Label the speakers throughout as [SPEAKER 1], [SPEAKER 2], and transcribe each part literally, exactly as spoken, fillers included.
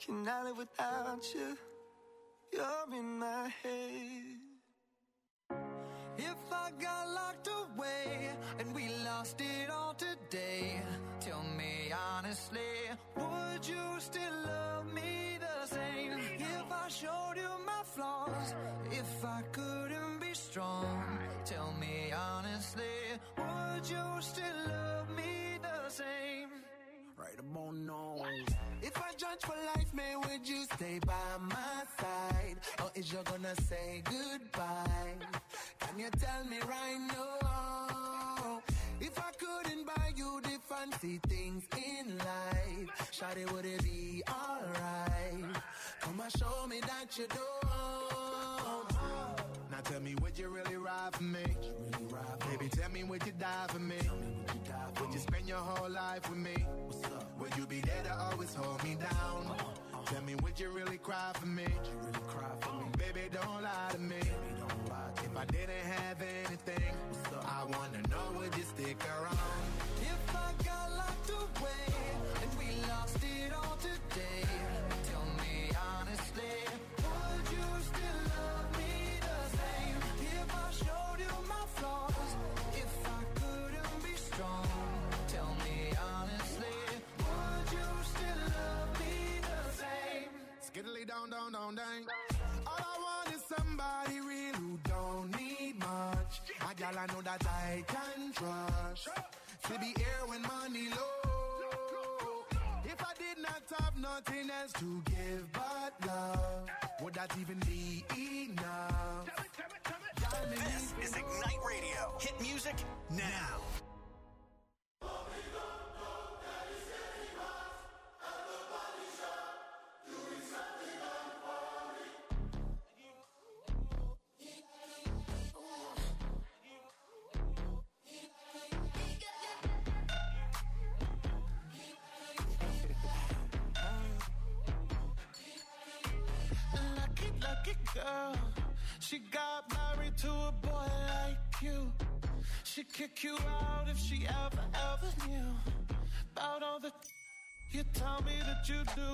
[SPEAKER 1] cannot live without you. You're in my head.
[SPEAKER 2] If I got locked away and we lost it all today, tell me honestly, would you still love me the same? If I showed you my flaws, if I couldn't be strong, tell me honestly, would you still love me the same?
[SPEAKER 1] Right about now. If I judge for life, man, would you stay by my side? Or is you gonna say goodbye? Can you tell me right now? If I couldn't buy you the fancy things in life, shawty, would it be alright? Come and show me that you don't. Now tell me, would you really ride for me? Really ride for Baby, tell me, would you die for me? Would you, die for would you spend your whole life with me? Would you be there to always hold me down? Uh, uh, tell me, would you really cry for me? Would you really cry for me? Baby, don't lie to me. Baby, don't lie to if me. I didn't have anything, I wanna know, would you stick around?
[SPEAKER 2] If I got locked away and we lost it all today, tell me honestly, would you still love me the same? If I showed you my flaws, if I couldn't be strong, tell me honestly, would you still love me the same?
[SPEAKER 1] Skiddly down, down, down, down. All I want is somebody real who don't need much. A gal I know that I can trust. To be here when money low. If I did not have nothing else to give but love, would that even be enough?
[SPEAKER 3] This is Ignite Radio. Hit music now.
[SPEAKER 2] Girl, she got married to a boy like you. She'd kick you out if she ever, ever knew about all the you tell me that you do.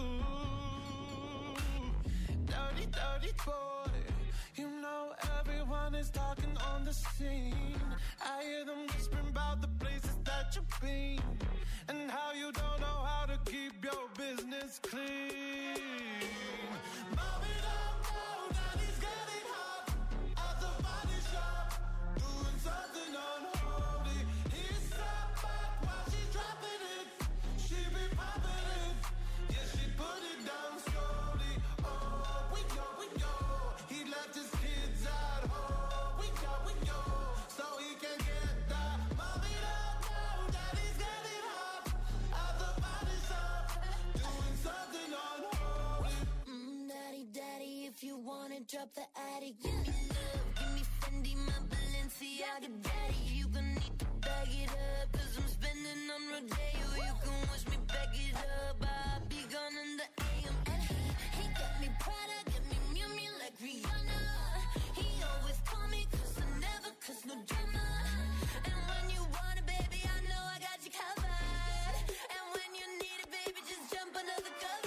[SPEAKER 2] Dirty, dirty boy. You know everyone is talking on the scene. I hear them whispering about the places that you've been and how you don't know how to keep your business clean. Mommy, drop the attic, give me love, give me Fendi, my Balenciaga daddy. You gon' need to bag it up, cause I'm spending on Rodeo. You can wish me back it up, I'll be gone in the A M. And he, he got me Prada, got me Miu Miu like Rihanna. He always call me cause I never cause no drama. And when you want it, baby, I know I got you covered. And when you need it, baby, just jump under the covers.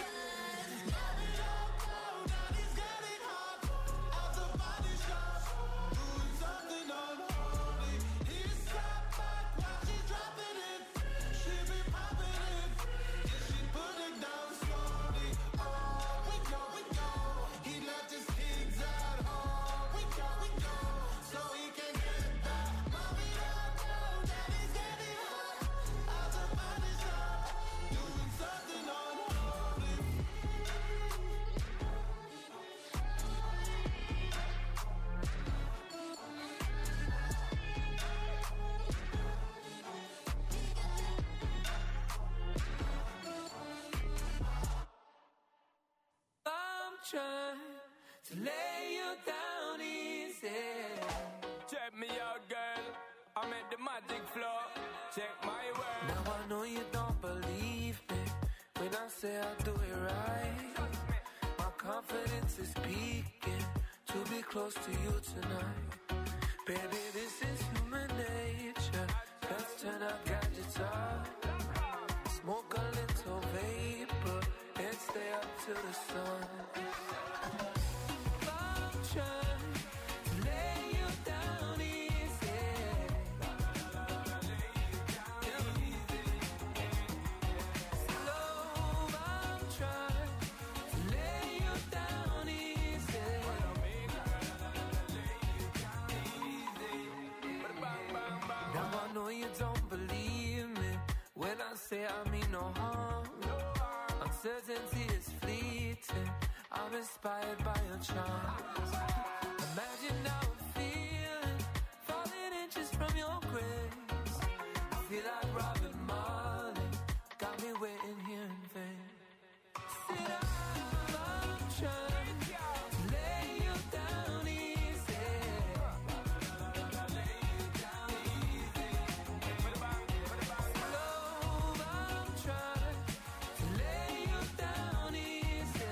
[SPEAKER 2] Trying to lay you down easy.
[SPEAKER 4] Check me out, girl. I'm at the magic floor. Check my work.
[SPEAKER 2] Now I know you don't believe me when I say I'll do it right. My confidence is peaking to be close to you tonight. Baby, this is human nature. Let's turn our gadgets off. Smoke a little vapor and stay up
[SPEAKER 4] till the sun. I'm trying to lay you down easy. Slow, I'm trying to lay you down easy. Now I know you don't believe me when I say I mean no harm. Uncertainty is fleeting. I'm inspired by your charms. Imagine how I'm feeling, falling inches from your grace. I feel like Robin Marley, got me waiting here in vain. Sit up, I'm trying to lay you down easy. Slow, I'm trying to lay you down easy.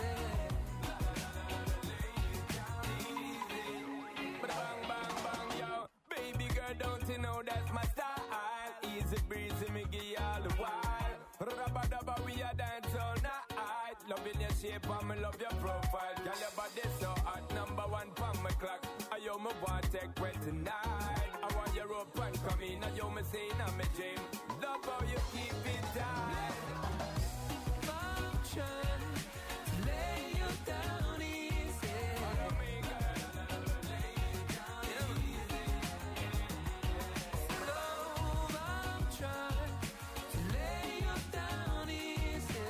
[SPEAKER 4] Bang, bang, bang, yo. Baby girl, don't you know that's my style? Easy breezy, me give you all the while. Rubba dubba, we a dance all night. Loving your shape and me love your profile. Girl, your body so hot, number one pon my clock. I yo me want take way tonight. I want your rope and come in. I yo me saying I'm a dream. Love how you keep it tight. I'm trying to lay you down easy. Slow, I'm trying to lay you down easy.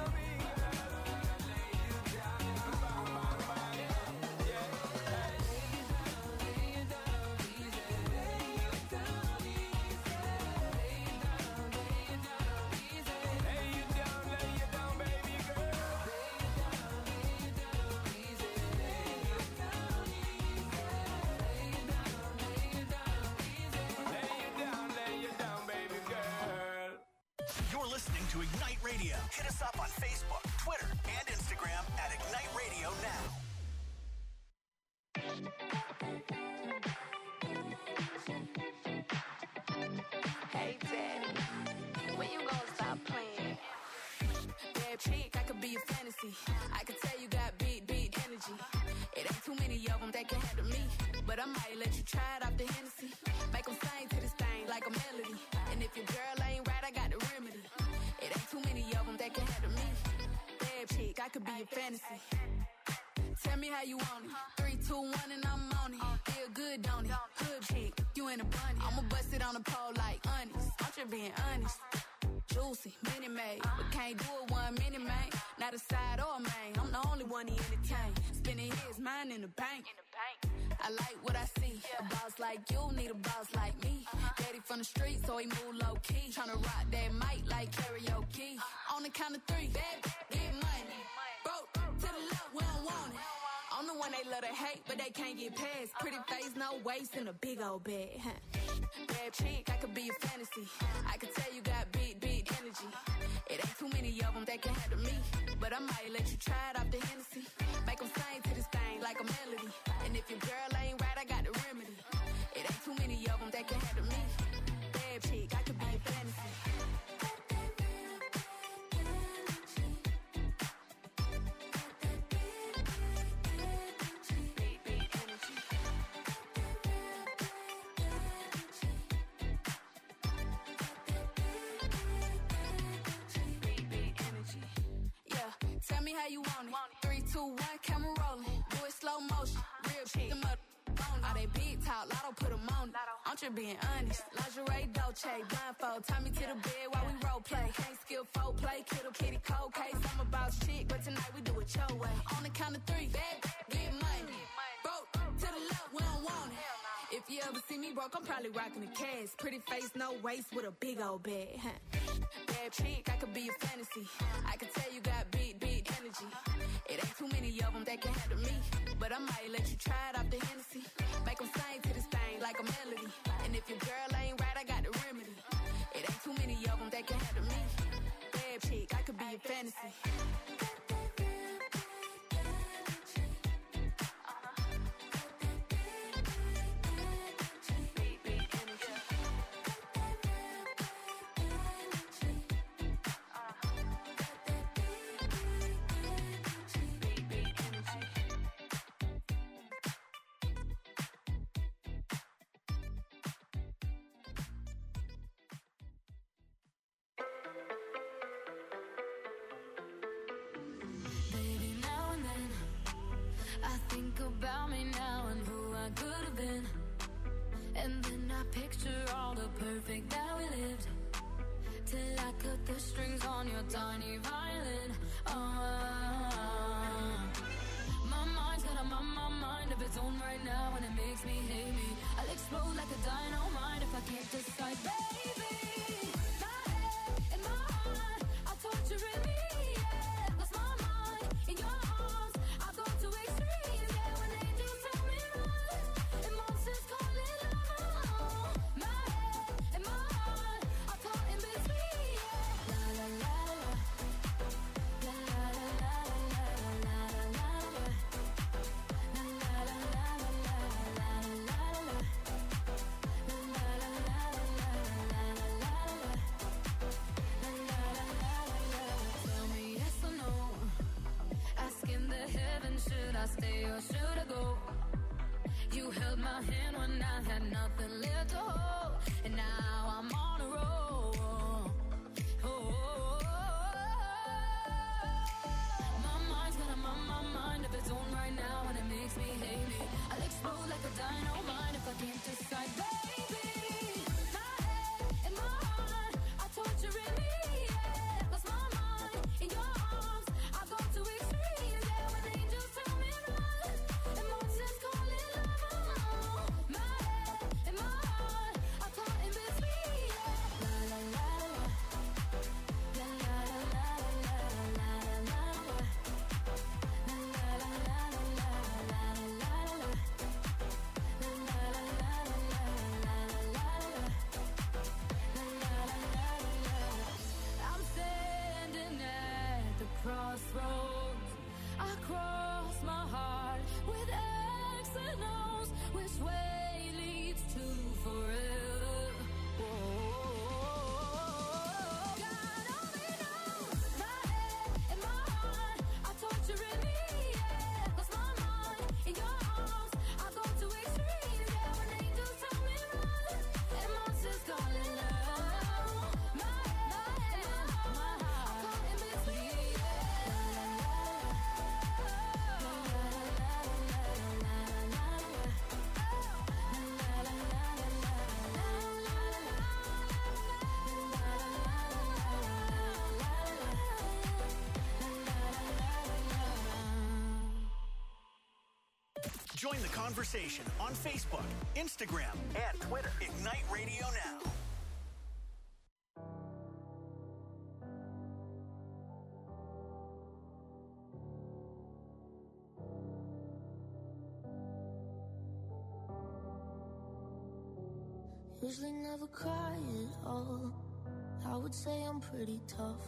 [SPEAKER 4] Lay you down, lay you down, baby girl. Lay you down, lay you down, baby girl.
[SPEAKER 3] You're listening to Ignite Radio. Hit us up on Facebook, Twitter, and Instagram at Ignite Radio Now.
[SPEAKER 5] Hey, Daddy, when you gonna stop playing? Bad chick, I could be a fantasy. I could tell you got big, big energy. It ain't too many of them that can handle me. But I might let you try it off the Hennessy. Make them sing to this thing like a melody. And if your girl ain't right, I got the remedy. It ain't too many of them that can handle me. Bad chick, I could be a fantasy. Tell me how you want it. Three, two, one, and I'm on it. Feel good, don't it? Hood chick, you in a bunny. I'ma bust it on the pole like honest. I'm just being honest. Juicy, mini made, but can't do it one minute, man. Not a side or a main. I'm the only one he entertain. Spending his mind in the bank. I like what I see. A boss like you need a boss like me. Daddy from the street, so he move low key. Tryna rock that mic like karaoke. On the count of three, bad, get money. Broke to the left, we don't want it. I'm the one they love to hate, but they can't get past. Pretty face, no waist, and a big old bag. Huh. Bad chick, I could be a fantasy. I could tell you got big, big energy. It ain't too many of them that can handle me. But I might let you try it off the Hennessy. Make them sing to this thing like a melody. And if your girl ain't right, I got the remedy. It ain't too many of them that can handle me. Bad chick, I could be a fantasy. Tell me how you want it. Three, two, one, camera rolling. Do it slow motion. Real chick. Them up on all they big talk. Lotto put them on it. I'm just being honest. Lingerie, Dolce, blindfold. Tie me to the bed while we role play. Can't skill folk play. Kiddo, kitty, cold case. I'm about shit, but tonight we do it your way. On the count of three, bad, get money. Broke to the left, we don't want it. If you ever see me broke, I'm probably rocking a cast. Pretty face, no waist, with a big old bag. Huh. Bad chick, I could be a fantasy. I could tell you got big, big energy. It ain't too many of them that can handle me. But I might let you try it off the Hennessy. Make them sing to this thing like a melody. And if your girl ain't right, I got the remedy. It ain't too many of them that can handle me. Bad chick, I could be a fantasy. about me now and who I could have been. And then I picture all the perfect that we lived, till I cut the strings on your tiny violin. Uh, my mind's got a my, my mind of its own right now, and it makes me hate me. I'll explode like a dynamite if I can't decide, baby. My head and my heart are torturing me. Yeah, lost my mind in your arms. I go to extremes. Yeah, when angels tell me run and monsters call it love. My head and my heart are caught in between. Yeah. La la la la, la la la la la la la la, la la la la la la la la, la la la la la la. Tell me yes or no. Asking the heavens, should I stay or should I go? You held my hand when I had nothing left to hold, and now I'm on a roll. Oh, my mind's got a my, my mind of its own right now, and it makes me hate me. I'll explode like a dynamite if I can't decide, baby. My head and my heart are torturing me. Yeah, lost my mind in your arms. I go to extremes. Yeah, when angels tell me run and monsters call it love. My head and my heart are caught in between. Yeah. La la la la, la la la la la la la la, la la la la la la la la, la la la la la la. I'm standing at the crossroads. I cross my heart with X and O's. Which way leads to forever? Whoa. God only knows. My head and my heart are torturing me. Yeah, lost my mind in your arms. I go to extremes. Yeah, when angels tell me run and monsters call it love. My head and my heart are caught in between.
[SPEAKER 3] Join the conversation on Facebook, Instagram, and Twitter. Ignite Radio Now.
[SPEAKER 6] Usually never cry at all. I would say I'm pretty tough,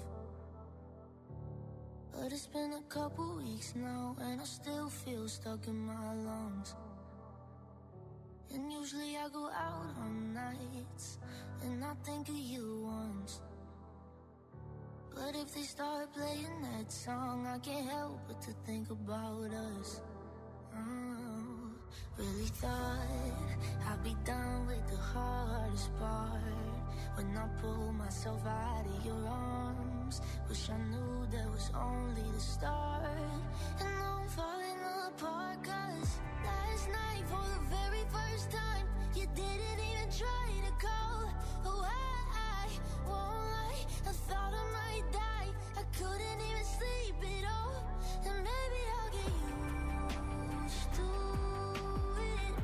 [SPEAKER 6] but it's been a couple weeks now, and I still feel stuck in my lungs. And usually I go out on nights, and I think of you once. But if they start playing that song, I can't help but to think about us. Oh, really thought I'd be done with the hardest part when I pull myself out of your arms. Wish I knew that was only the start. And now I'm falling apart, cause last night for the very first time you didn't even try to call. Oh, I, I won't lie, I thought I might die. I couldn't even sleep at all. And maybe I'll get used to it,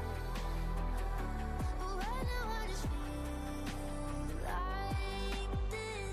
[SPEAKER 6] but right now I just feel like this.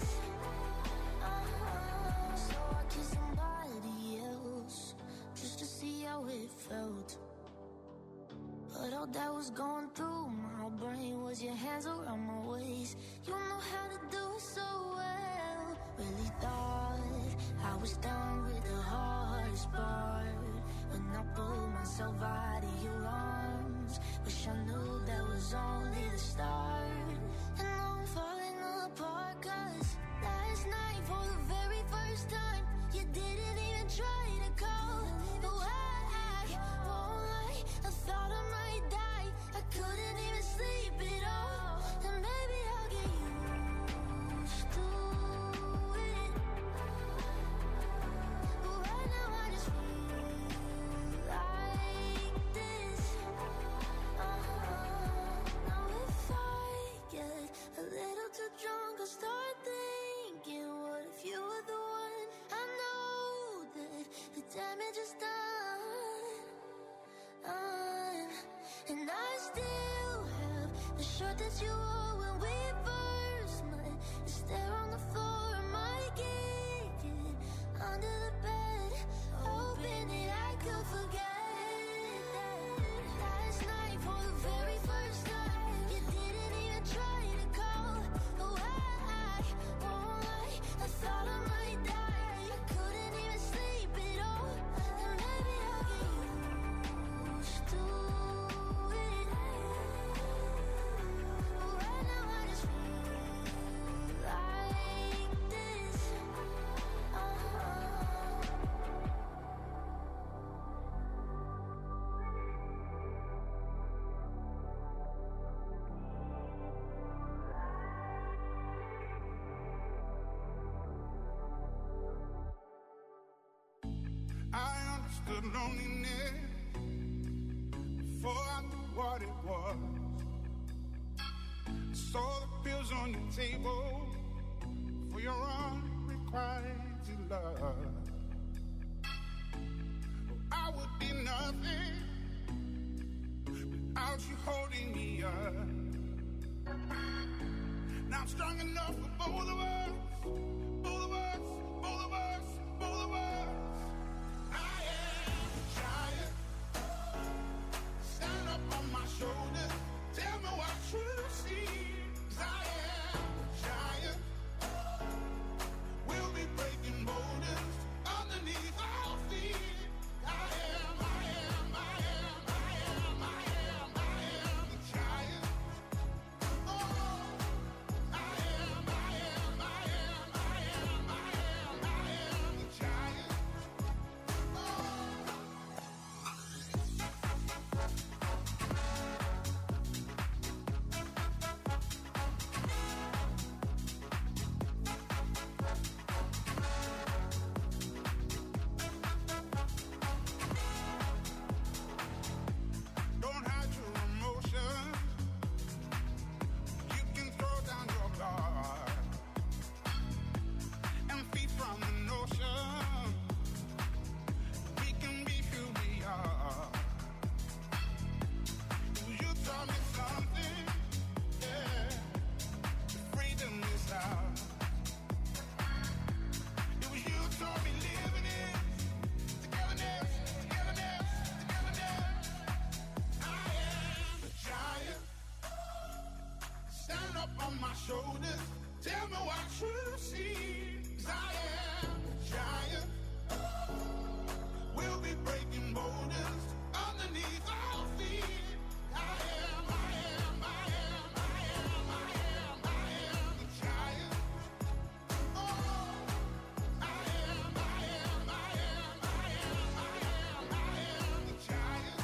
[SPEAKER 6] Uh-huh. So I kissed somebody else just to see how it felt. But all that was going through my brain was your hands around my waist. You know how to do it so well. Really thought I was done with the hardest part when I pulled myself out of your arms. Wish I knew that was only the start. And now I'm falling apart, cause last night for the very first time you didn't even try to call. Oh, I, I won't lie, I thought I might die. I couldn't even sleep at all. And maybe I'll get used to it, shirt that you wore when we first met. Is there on the floor of my kitchen, under the bed, hoping that I could forget that last night for the very first time. You didn't even try to call. Oh, I won't lie, I thought I might die. I couldn't even sleep at all. And maybe I'll get used to it. But right now I just feel like this. Uh-huh.
[SPEAKER 7] I understood loneliness before I knew what it was. Saw the pills on your table for your unrequited love. I would be nothing without you holding me up. Now I'm strong enough for both of us, both of us, both of us, both of us. I am a giant. Stand up on my shoulders. Tell me what you see. 'Cause I am a giant. We'll be breaking boulders underneath our feet. I am, I am, I am, I am, I am, I am the giant. Oh, I am, I am, I am, I am, I am, I am the giant. Don't hide your emotions. You can throw down your guard and feed from the notion we can be who we are. You taught me something, yeah. Freedom is ours. It was you taught me living it. Togetherness, togetherness, togetherness. I am a giant. Stand up on my shoulders. Tell me what you see. 'Cause I am a giant. We'll be breaking boulders underneath our feet. I am, I am, I am, I am, I am, I am the giant. Oh, I am, I am, I am, I am, I am, I am the giant.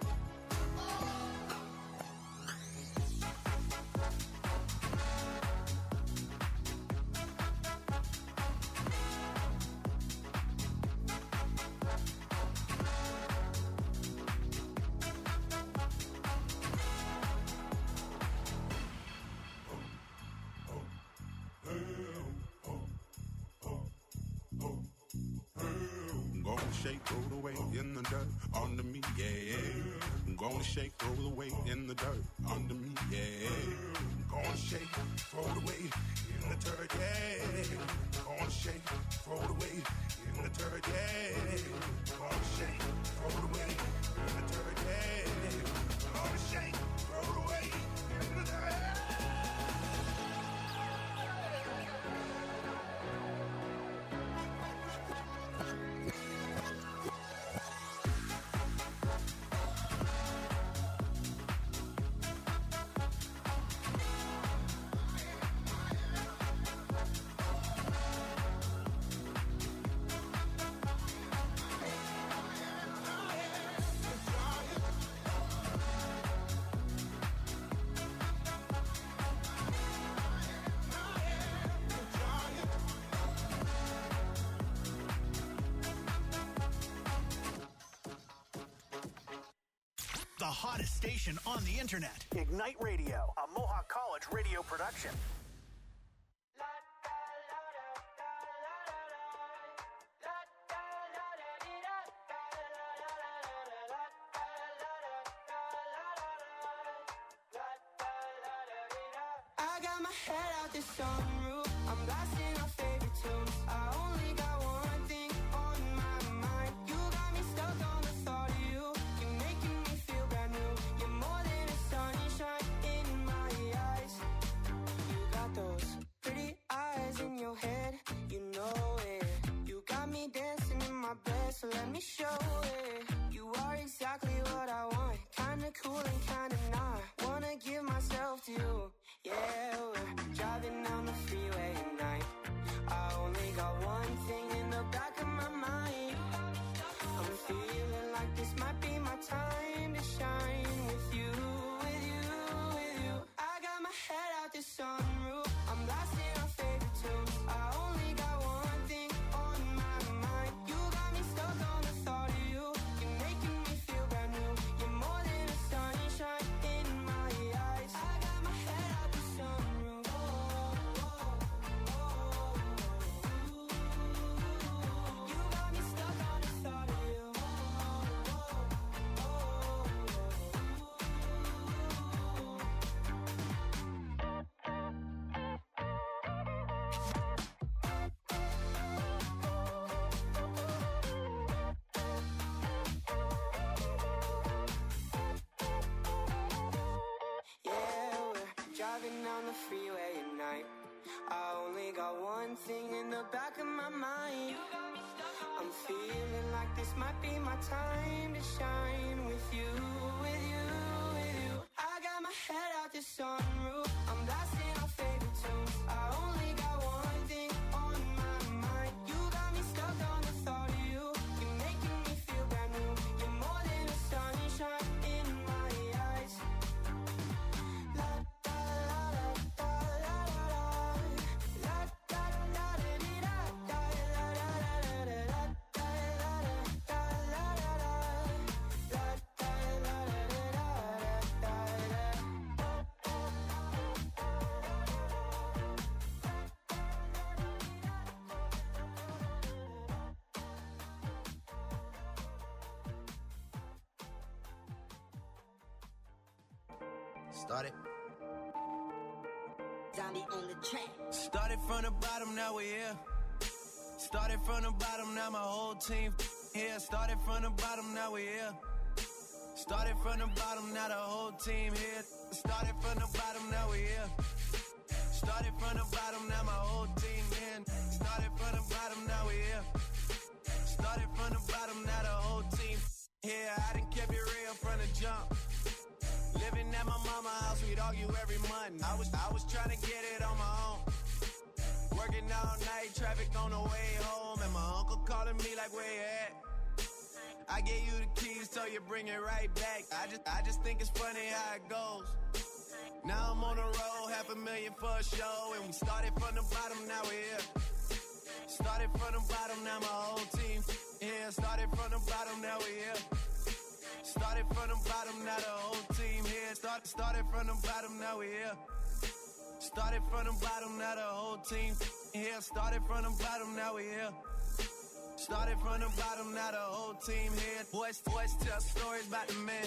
[SPEAKER 7] I'm gonna shake, roll the weight in the dirt under me, yeah. I'm gonna shake, roll the weight in the dirt under me, yeah. I'm gonna shake, throw the weight in the dirt, yeah. I'm gonna shake, throw the weight in the dirt, yeah. I'm gonna shake, throw the weight in the dirt, yeah. I'm gonna shake, throw the weight in the dirt.
[SPEAKER 3] The hottest station on the internet. Ignite Radio, a Mohawk College radio production.
[SPEAKER 8] I got my head out the sunroof. I'm blasting our favorite tunes. I only got one thing on my mind. You got me stuck on the thought of you. You're making me feel brand new. You're more than a sunshine in my eyes. You got those pretty eyes in your head. You know it. You got me dancing in my bed, so let me show it. You are exactly what I want. Kinda cool and kinda not. Wanna give myself to you. Yeah, we're driving down the freeway at night. I only got one thing in the back of my mind. I'm feeling like this might be my time to shine with you, with you, with you. I got my head out the sunroof. I'm blasting our favorite tunes. I only got one thing on my mind. You got me stuck on the thought of you. You're making me feel brand new. You're more than a sunshine in my eyes. I got my head out the sunroof. Oh, oh, oh, oh. You got me stuck on the thought of you. Oh, oh, oh, oh. Yeah, we're driving down the freeway at night. I only got one thing in the back of my mind. I'm feeling like this might be my time to shine with you, with you, with you. I got my head out the sunroof. I'm blasting our favorite tunes. I only got one thing on my mind. You got me stuck on the thought of you. You're making me feel brand new. You're more than a sunshine in my eyes. La da la da la la la. La da la da dee da da la la la la la da la da la la la. La da la da da da
[SPEAKER 9] Started.
[SPEAKER 10] Zombie on the track.
[SPEAKER 11] Started from the bottom, now we're here. Started from the bottom, now my whole team here. Started from the bottom, now we're here. Started from the bottom, now the whole team here. Started from the bottom, now we're here. Started from the bottom, now my whole team in. Started from the bottom, now we're here. Started from the bottom, now the whole team here. I done kept it real from the jump. Living at my mama's house, we'd argue every month. I was I was trying to get it on my own. Working all night, traffic on the way home, and my uncle calling me like, where you at? I gave you the keys, so you bring it right back. I just I just think it's funny how it goes. Now I'm on the road, half a million for a show, and we started from the bottom, now we're here. Started from the bottom, now my whole team here. Started from the bottom, now we're here. Started from the bottom, now the whole team here. Start, started from the bottom, now we here. Started from the bottom, now the whole team here. Started from the bottom, now we here. Started from the bottom, now the whole team here. Boys, boys tell stories about the man.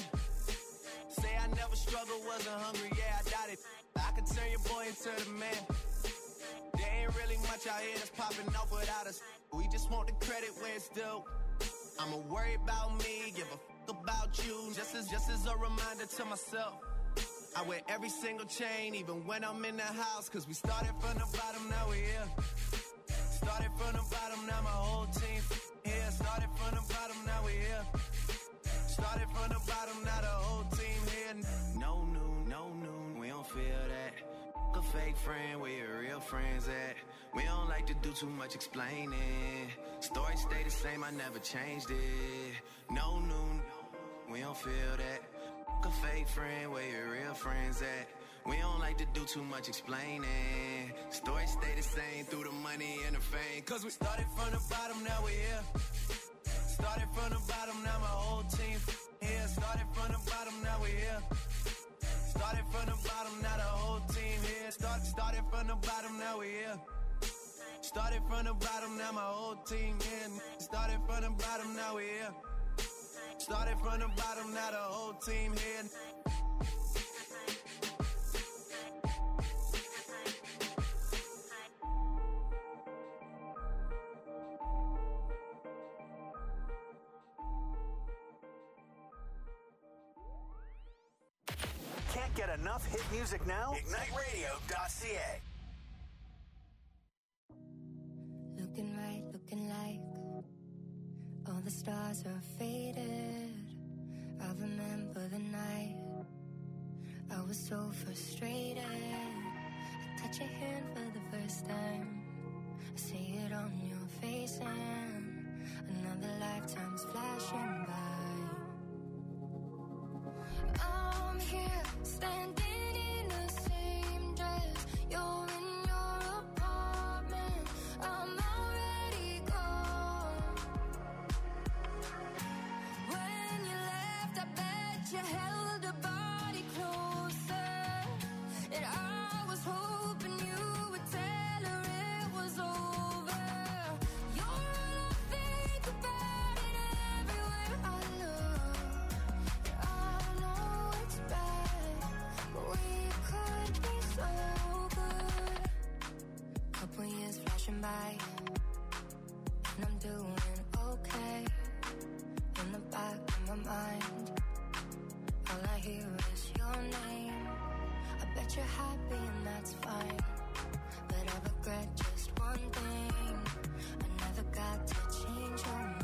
[SPEAKER 11] Say I never struggled, wasn't hungry, yeah, I doubt it. I could turn your boy into the man. There ain't really much out here that's popping off without us. We just want the credit where it's due. I'ma worry about me, give a fuck about you. Just as, just as a reminder to myself. I wear every single chain, even when I'm in the house. Cause we started from the bottom, now we're here. Started from the bottom, now my whole team here. Started from the bottom, now we're here. Started from the bottom, now the whole team here. No noon, no noon, we don't feel that. A fake friend, where your real friends at? We don't like to do too much explaining. Story stay the same, I never changed it. No noon, we don't feel that. A fake friend, where your real friends at? We don't like to do too much explaining. Story stay the same through the money and the fame. Cause we started from the bottom, now we're here. Started from the bottom, now my whole team here. Started from the bottom, now we're here. Started from the bottom, now the whole team here. Start, started from the bottom, now we're here. Started from the bottom, now my whole team here. Started from the bottom, now we're here. Started from the bottom, now the whole team here.
[SPEAKER 3] Can't get enough hit music now? ignite radio dot c a.
[SPEAKER 6] Looking right, looking like all the stars are faded. I remember the night I was so frustrated. I touch your hand for the first time. I see it on your face and another lifetime's flashing by. I'm here, standing in the same dress. You're in your apartment. I'm already gone. When you left, I bet you held a body closer. And I was hoping you would tell her it was over. You're all I think about and everywhere I look. I know it's bad, but we could be so good. Couple years flashing by, and I'm doing okay. In the back of my mind, all I hear is your name. I bet you're happy and that's fine, but I regret just one thing. I never got to change your mind.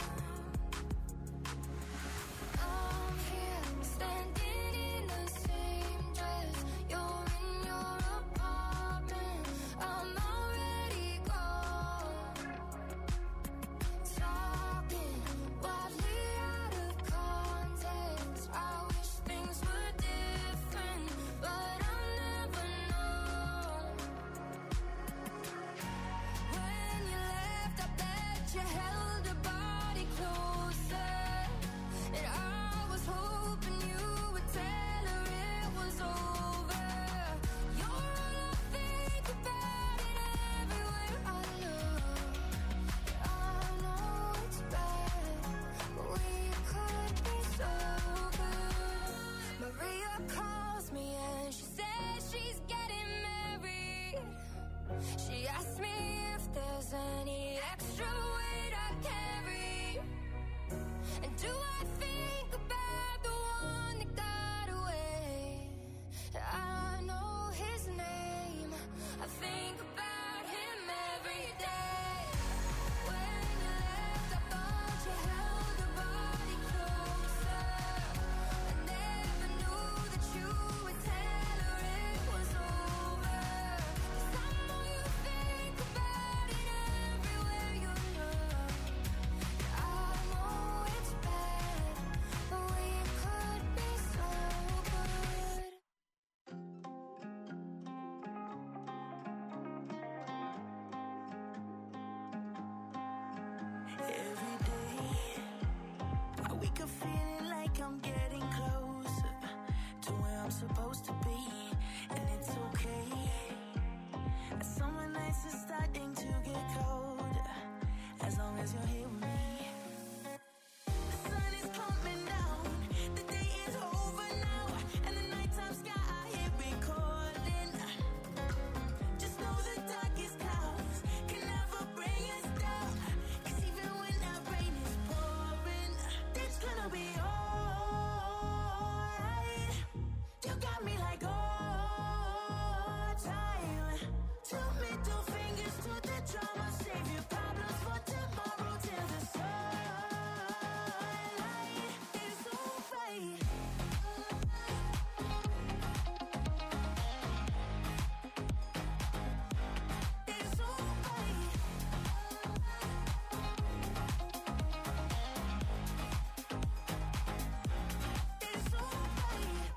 [SPEAKER 6] I'm here, standing in the same dress. You're in your apartment. I'm already gone. Talking wildly out of context. I wish things were different, but I'll never know. When you left, I bet you held a body closer. And I was hoping you would tell her it was over. You're all I think about and everywhere I look. I know it's bad, but we could be so good. Maria calls me and she says she's getting married. She asked me if there's any extra weight I carry. And do I think about the one that got away? I know his name. I think about him every day. When you left, I thought you held a body closer. I never knew that you would tell her it was over. 'Cause I know you think about it everywhere you look. I know it's bad, but we could be so good.
[SPEAKER 9] Every day, I wake up feeling like I'm getting closer to where I'm supposed to be, and it's okay. Summer nights are starting to get colder, as long as you're here with me. The sun is coming down, the day is over now, and the nighttime sky I hear it calling. Just know the darkest clouds can never bring us down, 'cause even when that rain is pouring, it's gonna be alright. You got me like all time. Two middle fingers to the drama, save your problems for tomorrow till the sunlight is alright. It's alright. It's alright.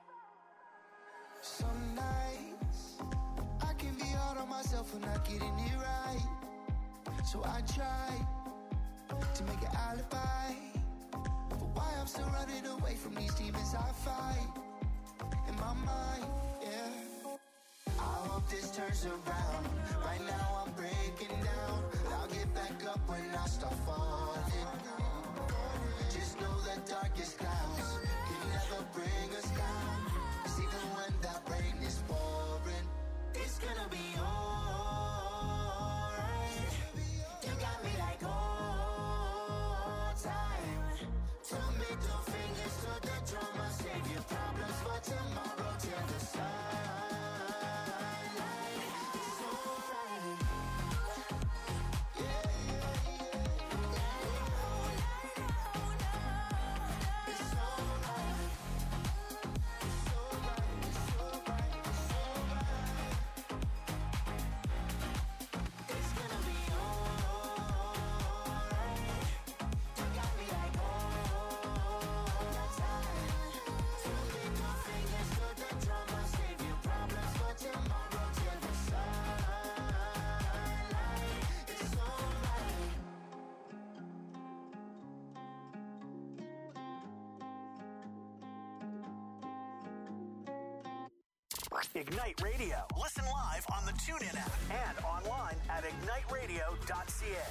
[SPEAKER 1] Some nights I can be hard on myself for not getting it right. So I try to make an alibi for why I'm still running away from these demons I fight in my mind, yeah. I hope this turns around. Right now I'm breaking down. I'll get back up when I start falling. Just know the darkest clouds can never bring us down. 'Cause even when that rain is pouring, it's gonna be alright. You got me like all time. Two middle fingers to the drama, save your problems for tomorrow
[SPEAKER 3] Ignite Radio. Listen live on the TuneIn app and online at ignite radio dot c a.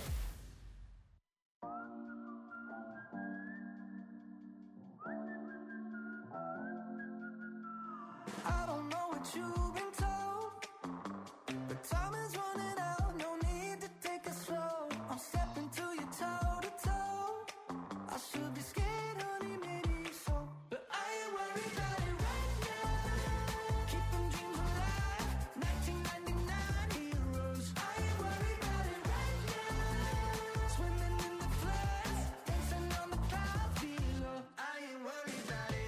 [SPEAKER 8] I don't know what you've been told, but time is running out, no need to take it slow. I'm stepping to you toe to toe. I should be scared, honey, maybe so, but I ain't worried about it right now. Keeping dreams alive, nineteen ninety-nine heroes. I ain't worried about it right now. Swimming in the floods, dancing on the clouds below. I ain't worried about it.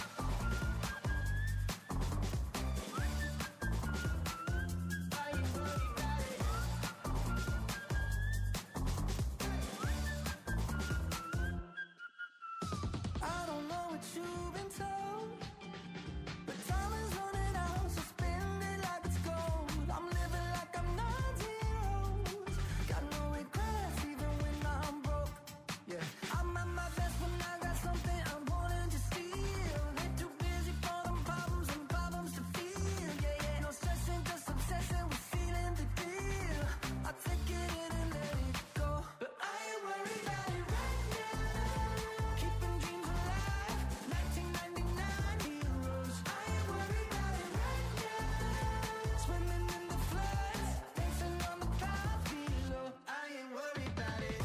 [SPEAKER 8] I don't know what you've been told, but time is running out, so spend it like it's gold. I'm living like I'm nine zeros. Got no regrets even when I'm broke. Yeah, I'm at my best when I got something I'm wanting to steal. They're too busy for them problems and problems to feel. Yeah, yeah, no stressing, just obsessing with sealing the deal. I take it in and let it go, but I ain't worried about it right now. Keeping dreams alive, nineteen ninety-nine heroes. I ain't worried about it right now. Swimming in the floods, dancing on the clouds below. I ain't worried about it.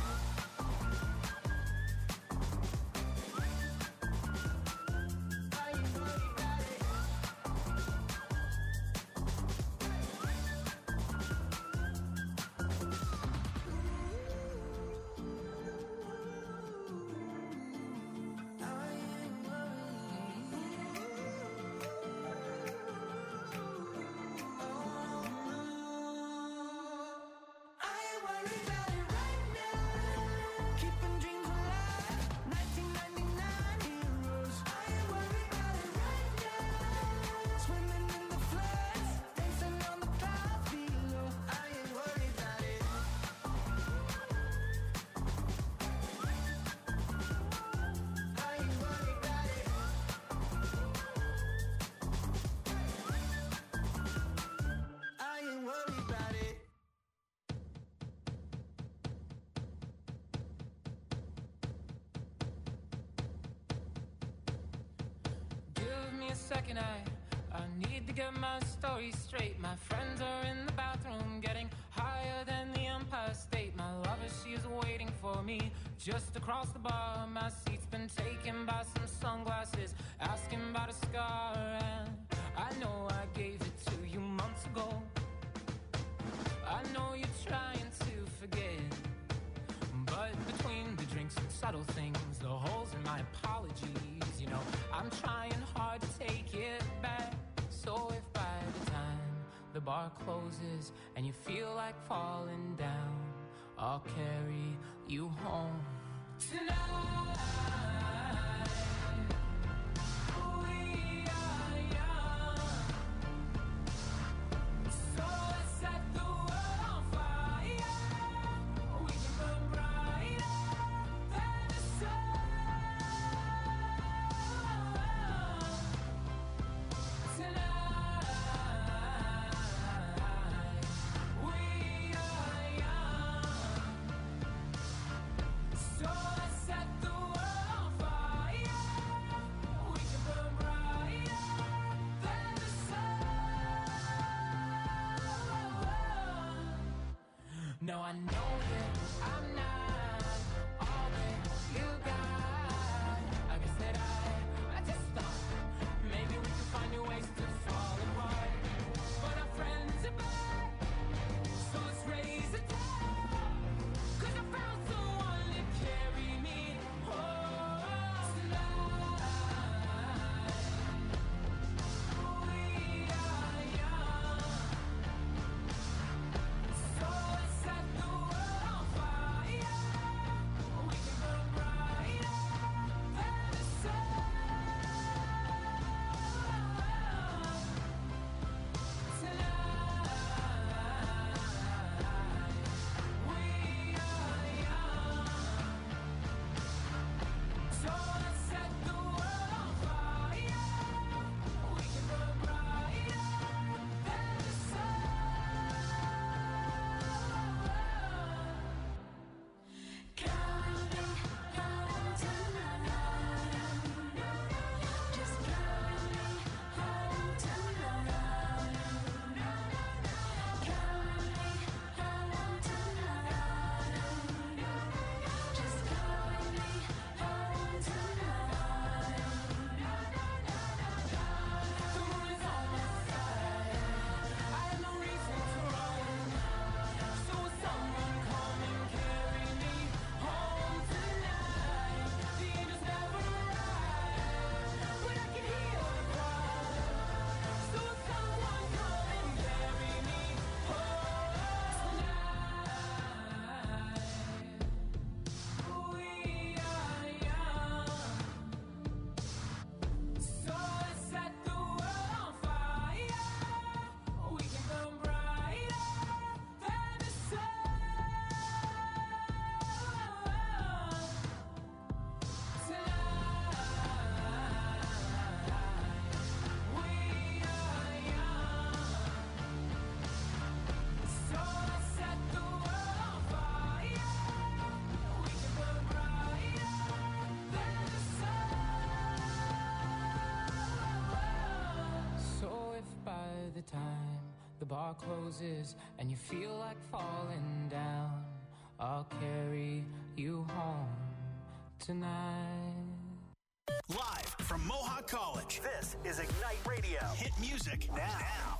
[SPEAKER 8] I ain't worried about it. I ain't worried about it right now. Keeping dreams alive, nineteen ninety-nine heroes. I ain't worried about it right now. Swimming in the floods, dancing on the clouds below. I ain't worried about it. I ain't worried about it. I ain't worried about it.
[SPEAKER 4] Give me a second, I I need to get my story straight. My friends are in the bathroom getting higher than the Empire State. My lover, she is waiting for me just across the bar. My seat's been taken by some sunglasses, asking about a scar. And I know I gave it to you months ago. I know you're trying to forget, but between the drinks and subtle things, the holes in my apologies, you know, I'm trying hard to take it back. So if by the time the bar closes and you feel like falling down, I'll carry you home tonight. We are young, so let's set the world on fire. We can burn brighter than the sun. Tonight, we are young, so let's set the world on fire. We can burn brighter than the sun. No, I know that I'm not all that you got. I guess that I, I just thought maybe we could find new ways to fall apart. But our friends are back, so let's raise a toast. 'Cause I found someone to carry me home tonight. We are young, so let's set the world the time the bar closes and you feel like falling down, I'll carry you home tonight.
[SPEAKER 3] Live from Mohawk College, this is Ignite Radio. Hit music now. now.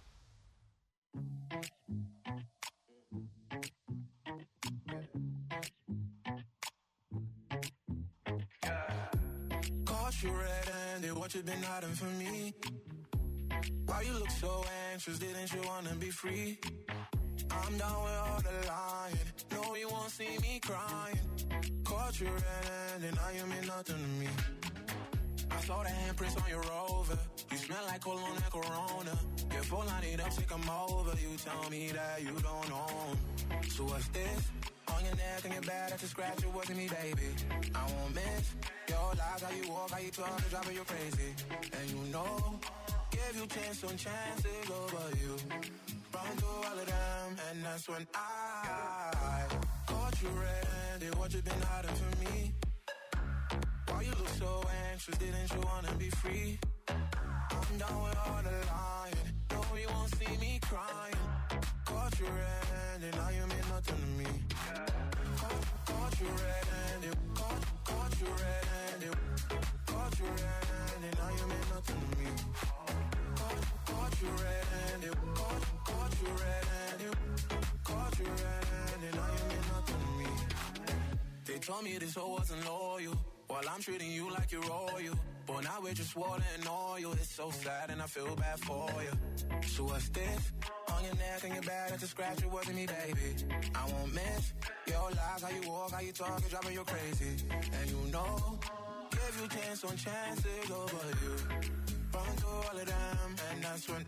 [SPEAKER 10] Caught you red-handed, what you been hiding from me? Why you look so anxious, didn't you wanna be free? I'm down with all the lying, no you won't see me crying. Caught you red-handed, now you mean nothing to me. I saw the handprints on your Rover, you smell like cologne and Corona. Your phone line it up, say come over, you tell me that you don't own. So what's this? On your neck and your back, that's a scratch, it wasn't me, baby. I won't miss your lies, how you walk, how you talk, it's driving you crazy. And you know, give you chance on chances over you. Run through all of them, and that's when I caught you red-handed, what you been hiding from me? Why you look so anxious, didn't you wanna be free? I'm down with all the lying, no you won't see me crying. Caught you red-handed, now you mean nothing to me. Caught, caught you red-handed, caught, caught you red-handed, caught you red-handed, now you mean nothing to me. Caught, caught you red-handed, caught, caught you red-handed, caught you red-handed, now you mean nothing to me. They told me this hoe wasn't loyal, while I'm treating you like you're royal. But now we're just water and oil. It's so sad and I feel bad for you. So what's this? On your neck and your back, that's a scratch, it wasn't me, baby. I won't miss your lies, how you walk, how you talk, it's driving you crazy. And you know, give you chance on chances over you. Run through all of them, and that's when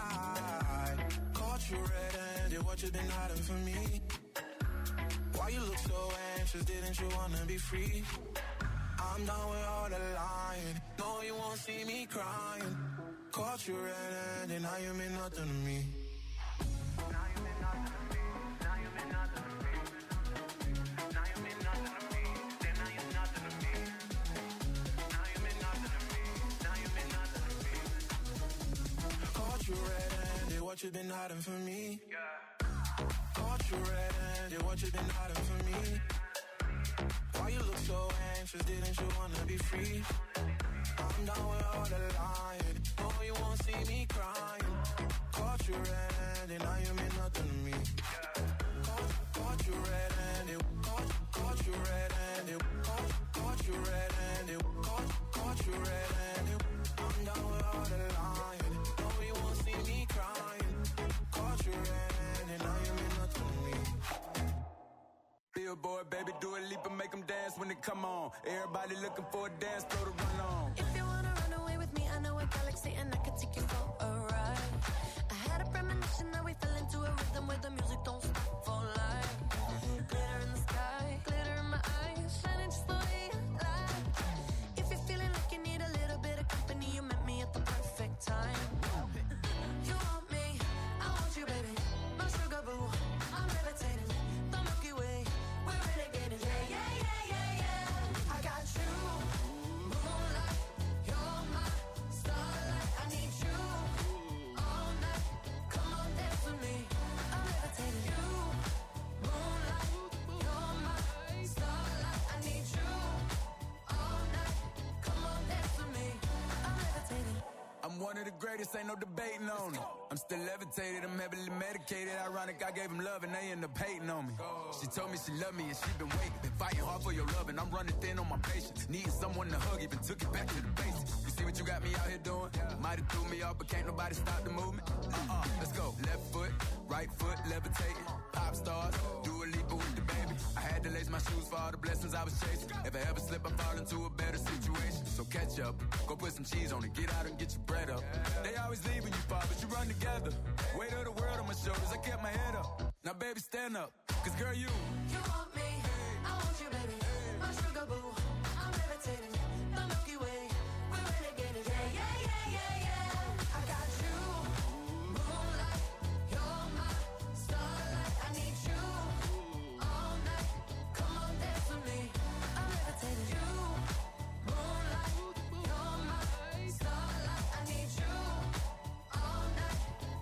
[SPEAKER 10] I caught you red-handed, what you been hiding from me? Why you look so anxious, didn't you wanna be free? I'm done with all the lying, no you won't see me crying. Caught you red-handed, now you mean nothing to me. Now you mean nothing to me, now you mean nothing to me. Now you mean nothing to me, then now you're nothing to me. Now you mean nothing to me, now you mean nothing to me. Caught you red-handed, what you been hiding from me? Caught you red-handed, what you been hiding from me? Why you look so anxious, didn't you wanna be free? I'm down with all the lying, no you won't see me crying. Caught you red-handed, now you mean nothing to me. Caught, caught you red-handed, caught, caught you red-handed, caught, caught you red-handed, caught, caught you red-handed. I'm down with all the lying, no you won't see me crying. Caught you red-handed, now you mean nothing to me.
[SPEAKER 12] Billboard, baby, do a leap and make them dance when they come on. Everybody looking for a dance floor to run on.
[SPEAKER 13] If you wanna run away with me, I know a galaxy and I can take you for a ride. I had a premonition that we fell into a rhythm where the music don't stop for life. Glitter in the sky, glitter in my eyes, shining just the way I like. If you're feeling like you need a little bit of company, you met me at the perfect time. You want me, I want you, baby, my sugar boo, I'm levitating, the Milky Way. Yeah, yeah, yeah, yeah, yeah. I got you, moonlight, you're my starlight. I need you all night. Come on, dance with me. I'm levitating. You, moonlight, you're my starlight. I need you all night. Come on, dance with me. I'm levitating.
[SPEAKER 12] I'm one of the greatest, ain't no debating on it. I'm still levitated, I'm heavily medicated. Ironic, I gave him love and they end up hating on me. She told me she loved me and she been waiting. Been fighting hard for your love and I'm running thin on my patience. Needing someone to hug, even took it back to the basics. You see what you got me out here doing? Might have threw me off, but can't nobody stop the movement. Uh-uh, let's go. Left foot, right foot, levitating. Pop stars, do a leap with the baby. I had to lace my shoes for all the blessings I was chasing. If I ever slip, I fall into a better situation. So catch up, go put some cheese on it, get out and get your bread up. They always leave when you fall, but you run together. Weight of the world on my shoulders, I kept my head up. Now baby, stand up, cause girl, you
[SPEAKER 13] You want me, I want you, baby, my sugar boo, I'm levitating, the Milky Way, we're renegading. Yeah, yeah, yeah, yeah, yeah. I got you, moonlight, you're my starlight. I need you all night. Come on, dance with me. I'm levitating. You, moonlight, you're my starlight. I need you all night.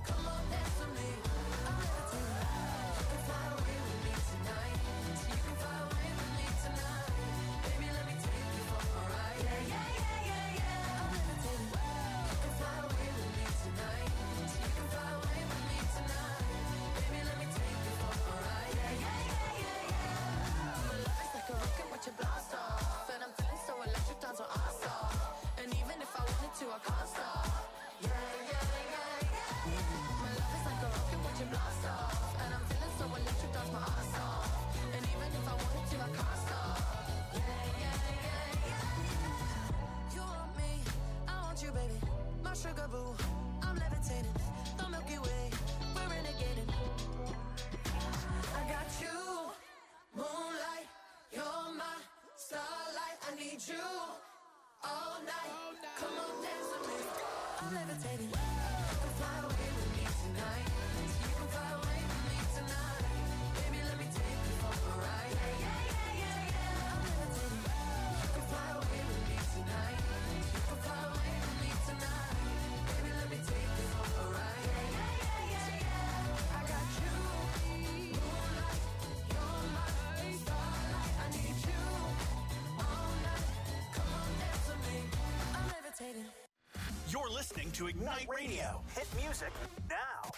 [SPEAKER 8] starlight. I need you all night. Come on, dance with me. I'm levitating. You can fly away with me tonight. You can fly away with me tonight. Baby, let me take you for a ride. Yeah, yeah, yeah, yeah, yeah. I'm levitating. You can fly away with me tonight. You can fly away with me tonight. Baby, let me take you for a ride. Yeah, yeah, yeah, yeah, yeah. I got you, moonlight. You're my starlight. I need you all night. Come on, dance with me. I'm levitating.
[SPEAKER 3] You're listening to Ignite Radio. Hit music now.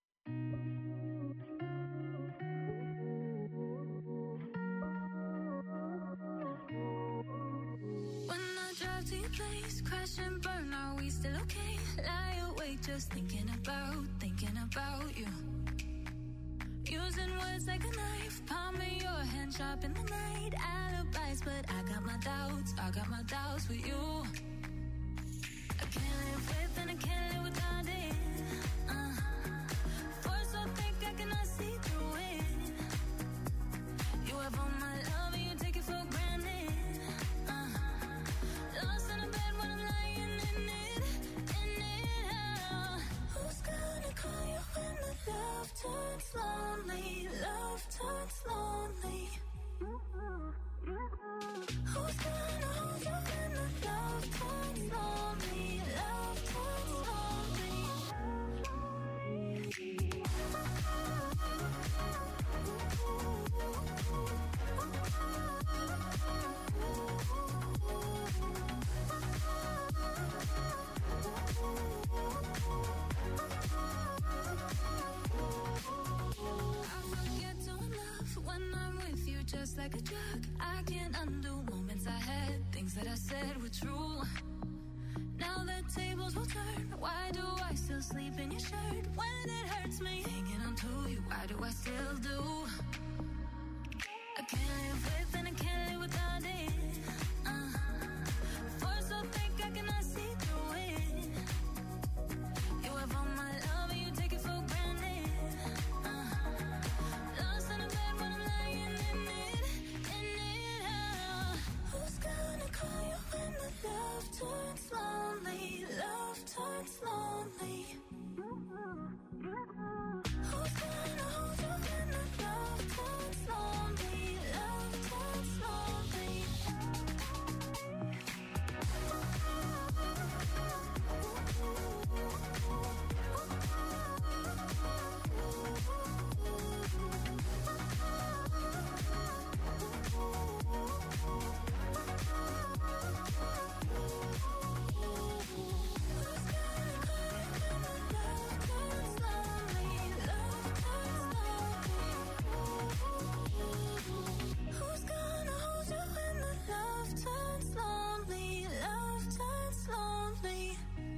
[SPEAKER 6] When I drive to your place, crash and burn, are we still okay? Lie awake just thinking about, thinking about you. Using words like a knife, palm of your hand sharp in the night. Alibis, but I got my doubts, I got my doubts with you. I can't live with and I can't live without it. Uh, force so thick I cannot see through it. You have all my love and you take it for granted. Uh, lost in a bed when I'm lying in it, in it. Uh, who's gonna call you when the love turns lonely? Love turns lonely. Who's gonna hold you when the love turns lonely? Love turns lonely. I forget to enough when I'm with you, just like a drug. I can't undo moments I had, things that I said were true. Now the tables will turn. Why do I still sleep in your shirt when it hurts me? Hanging on to you, why do I still do? I can't live with and I can't live without it. Uh, force so thick I cannot see through it. You have all my love and you take it for granted. Uh, lost in a bed when I'm lying in it, in it. Uh, who's gonna call you when the love turns lonely? Love turns lonely. Who's gonna hold you when the love turns lonely? Love turns lonely. Who's gonna hold you when the love turns lonely? Love turns lonely.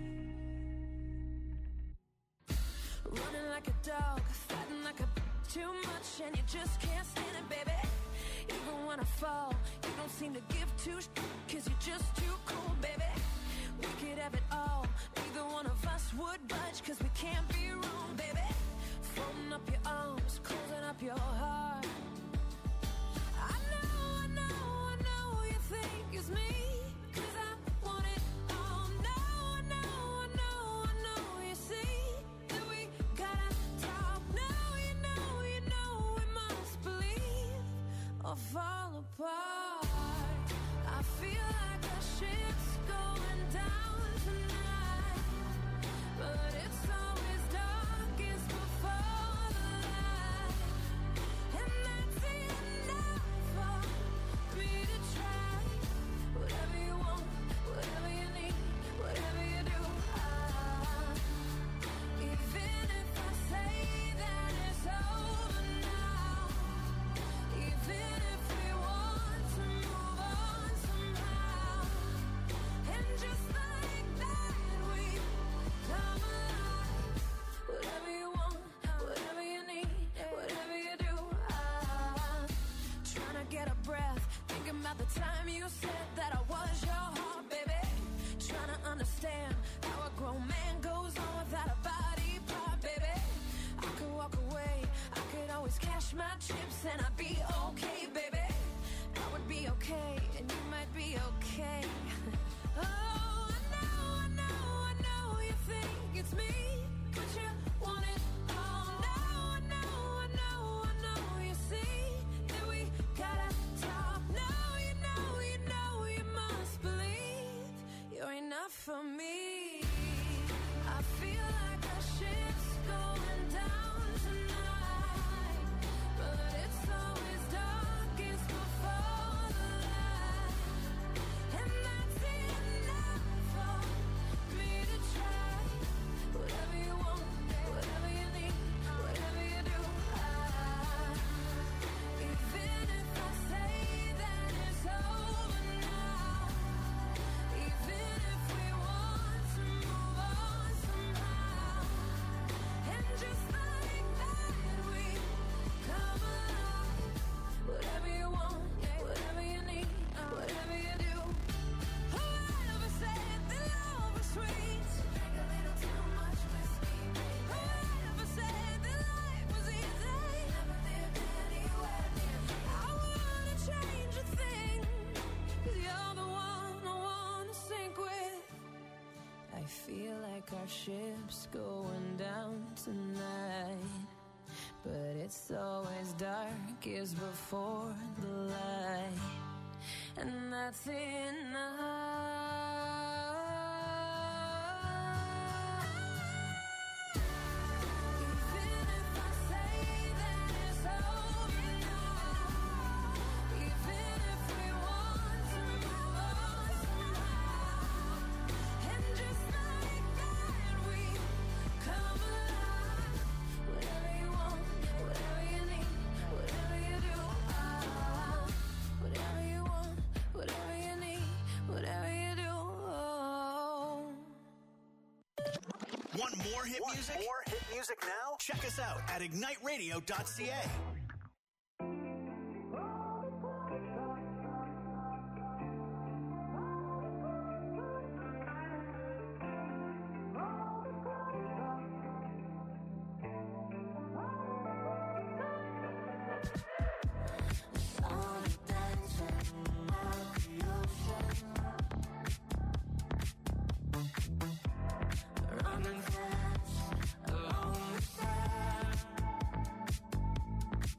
[SPEAKER 6] Running like a dog, fighting like a b- too much, and you just can't stand it, baby. Even when I fall, you don't seem to give two sh- cause you're just too cool, baby. We could have it all, neither one of us would budge, cause we can't be wrong, baby. Folding up your arms, closing up your heart. I know, I know, I know you think it's me, cause I want it all. No, I know, I know, I know you see that we gotta talk. No, you know, you know we must believe or fall apart. I feel like the ship's going down tonight, but it's always darkest before the light, and that's enough for me to try. Whatever you want, whatever you need, whatever you do, I, even if I say that it's over now, even if we want to move on somehow, and just like that we come alive. Whatever you want, whatever you need, whatever you do, I'm trying to get a breath, thinking about the time you said that I was your heart, baby. Trying to understand how a grown man goes on without a body part, baby. I could walk away, I could always cash my chips and I'd be okay, baby. I would be
[SPEAKER 13] be okay, and you might be okay. Oh, I know, I know, I know you think it's me, but you want it all. Now I know, I know, I know you see that we gotta talk. Now you know, you know, you must believe you're enough for me. I feel like a ship's going down tonight, but it's always darkest before the light, and that's enough for me to try. Whatever you want, whatever you need, whatever you do, I, even if I say that it's over now, even if we want to move on somehow, and just like that we come alive. Whatever you want, whatever you need, whatever you do. Whoever said that love was sweet? Drink a little too much whiskey, baby. Whoever said that life was easy? Never lived anywhere near me. I wouldn't change a thing, 'cause you're the one I wanna sink with. I feel like our ship's going down tonight, but it's always darkest before the light, and that's enough. Even if I say that it's over now, even if we want to move on somehow, and just like that we come alive. Whatever you want, whatever you need, whatever you do, ah, whatever you want, whatever you need, whatever you do, oh.
[SPEAKER 3] Want more hit music? More hit music now? Check us out at ignite radio dot c a.
[SPEAKER 13] Running fast along the sand.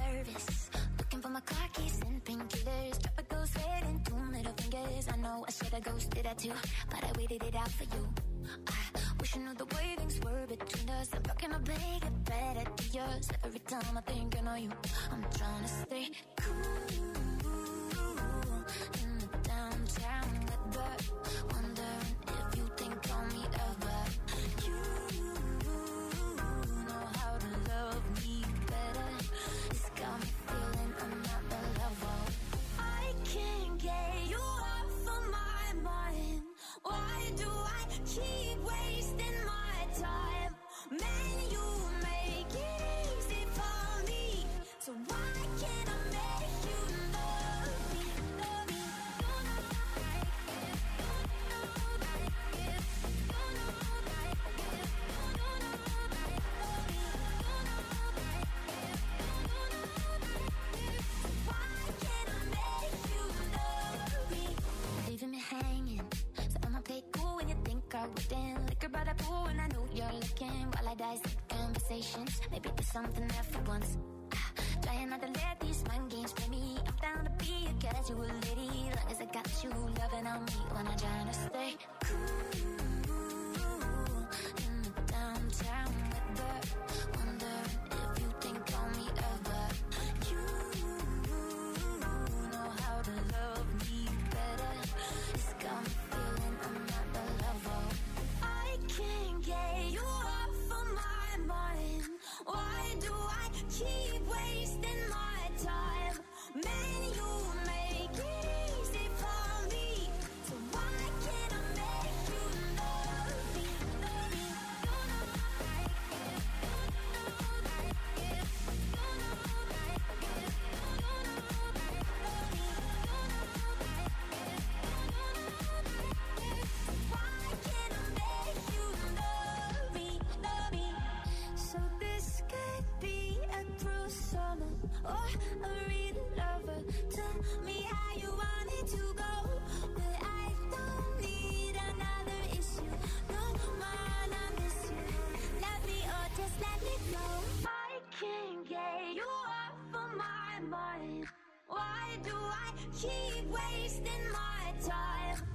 [SPEAKER 6] nervous. Looking for my car keys and painkillers. Drop a ghost head and two middle fingers. I know I should have ghosted that too, but I waited it out for you. I wish I knew the way things were between us. I'm talking a big, better to yours. Every time I think I know you, I'm trying to stay cool in the downtown weather. Wondering if you think of me ever. You know how to love me better. It's got me feeling I'm not the level. I can't get you off of my mind. Why do I keep wasting my time? Man, you make it easy for me. So why can't I make you love me? Love me. You know like it. You know like it. You know like it. You know like love me. You know like it. You know like it. Why can't I make you love me? Leaving me hanging. So I'ma play cool when you think I wouldn't. Liquor by the pool and I know you're looking. While I dissect conversations, maybe there's something there for once. Ah, trying not to let these mind games play me. I'm down to be a casual lady, long as I got you loving on me when I'm trying to stay cool in the downtown weather. Wondering if you think of me ever. You know how to love me better. It's got me feeling I'm not the level. I can't get you off of my mind. Why do I keep wasting my time? Man, you make it easy for me. So why can't I make you love me? Love me. You know like it. You know like it. You know like it. You know like love me. You know like it. You know like it. Why can't I make you love me? Love me. So this could be a cruel summer or a real lover. Tell me how you want it to go, but I don't need another issue. No, man, I miss you. Love me or just let me go. I can't get you off of my mind. Why do I keep wasting my time?